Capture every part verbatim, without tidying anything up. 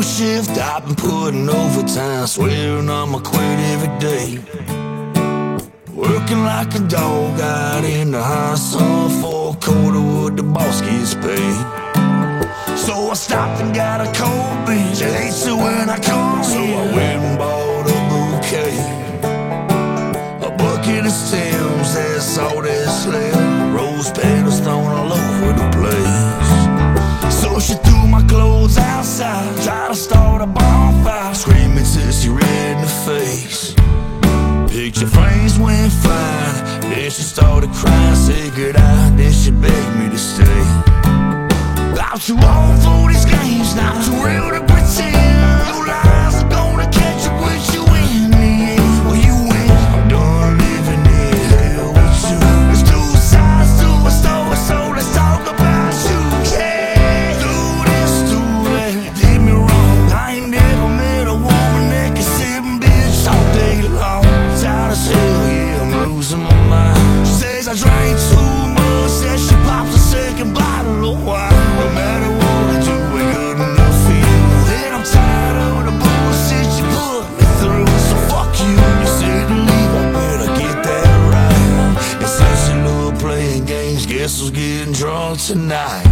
shift, I've been putting overtime, swearing I'ma quit every day. Working like a dog out in the high sun for a quarter what the boss gets paid. So I stopped and got a cold beer. She hates it when I come so here. I went and bought a bouquet, a bucket of stems, that's all that's left. Rose petals thrown all over the place. So she threw my clothes outside, tried to start a bonfire, screaming till she red in the face. Picture frames went flying, then she started crying, said goodbye, then she begged me to stay. I'm too old for these games, not too real to pretend. Your lies are gonna catch up with you in the end. Well, you win, I'm done living in hell with you. There's two sides to a story, so let's talk about you. Yeah, do this, do that, did me wrong. I ain't never met a woman that can sit and bitch all day long. Tired as hell, yeah, I'm losing my mind. She says I drank too much, says she pops a second bottle of wine. No matter what I do, ain't good enough for you. And I'm tired of the bullshit you put me through. So fuck you, you said to leave, I better get that right. And since you love playing games, guess who's getting drunk tonight?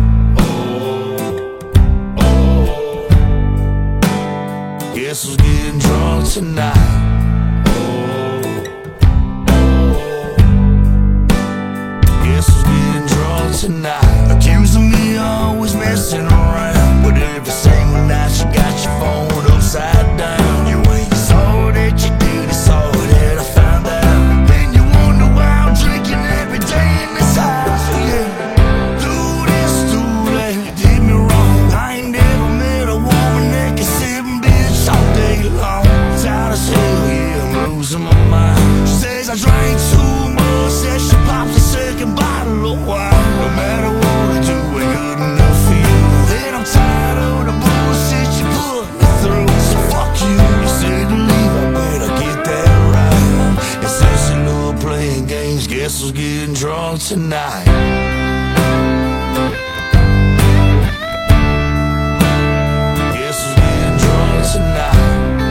Oh, oh, guess who's getting drunk tonight? Tonight, accusing me of always messing around, but every single night you got your phone upside down. You ain't sorry that you did, it's all that I found out. Then you wonder why I'm drinking every day in this house. Yeah, do this, do that, did me wrong. I ain't never met a woman that can sit and bitch all day long. Tired as hell, yeah, I'm losing my mind. She says I drank too much, says she pops a second bottle of wine. No matter what I do, ain't good enough for you. And I'm tired of the bullshit you put me through. So fuck you, you said to leave, I better get that right. And since you love playing games, guess who's getting drunk tonight? Guess who's getting drunk tonight?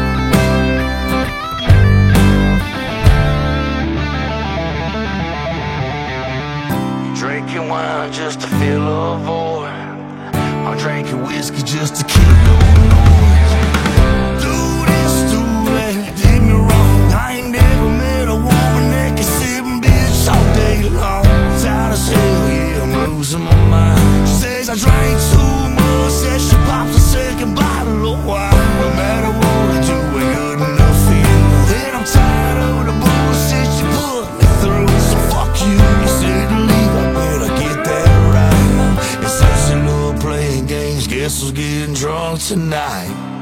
Drinking wine just to fill a void. I'm drinking whiskey just to keep going noise. Do this, do that, did me wrong. I ain't never met a woman that can sit and bitch all day long. Tired as hell, yeah, I'm losing my mind. She says I drank too much, says she pops a second bottle of wine. No matter what I do, ain't good enough for you. And I'm tired of the bullshit you put me through. So fuck you, you said to leave, I better get that right. And since you love playing games, guess who's getting drunk tonight?